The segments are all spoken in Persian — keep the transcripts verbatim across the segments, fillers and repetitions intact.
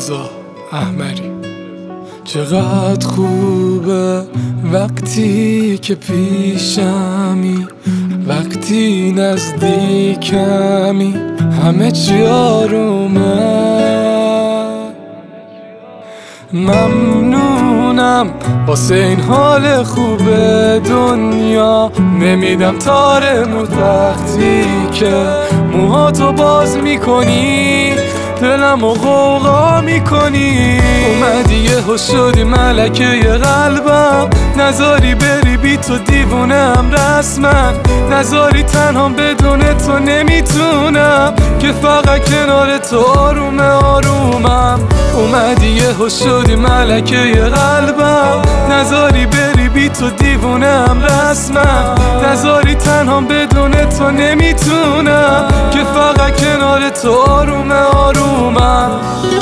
رضا احمری. چقدر خوبه وقتی که پیشمی، وقتی نزدیکمی، همه چی آرومه. ممنونم واسه این حال خوب دنیا، نمیدم تار وقتی که موهاتو باز میکنی، دلمو غوغا میکنی. اومدی یهو شدی ملکه قلبم، نذاری بری بی تو دیوونم رسما، نذاری تنهام بدون تو نمیتونم، که فقط کنار تو آرومه آرومم. اومدی یهو شدی ملکه قلبم، نذاری بری بی تو دیوونم رسما، نذاری تنهام بدون تو نمیتونم، که فقط کنار تو آرومه آرومم.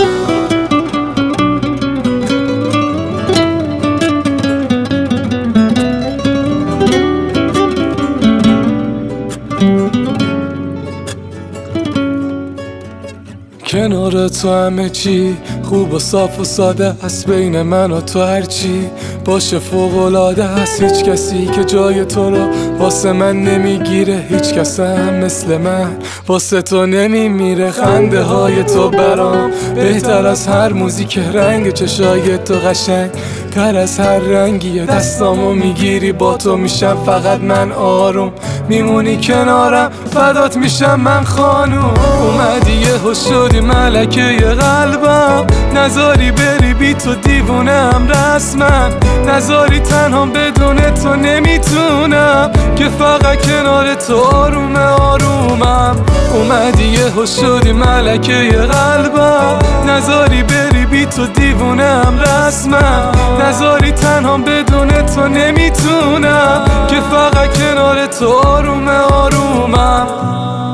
کنار تو همه چی خوب و صاف و ساده است، بین من و تو هرچی باشه فوق‌العاده است. هیچ کسی که جای تو رو واسه من نمیگیره، هیچ کس هم مثل من واسه تو نمیمیره. خنده های تو برام بهتر از هر موزیک، رنگ چشای تو قشنگ تر از هر رنگیه. دستامو میگیری با تو میشم فقط من آروم، میمونی کنارم فدات میشم من خانوم. اومدی یهو شدی ملکه قلبم، نذاری بری بی تو دیوونم رسما، نذاری تنهام بدون تو نمیتونم، که فقط کنار تو آرومه آرومم. اومدی یهو شدی ملکه قلبم، نذاری بری بی تو دیوونم رسما، نذاری تنهام بدون تو نمیتونم، که فقط کنار تو آرومه آرومم.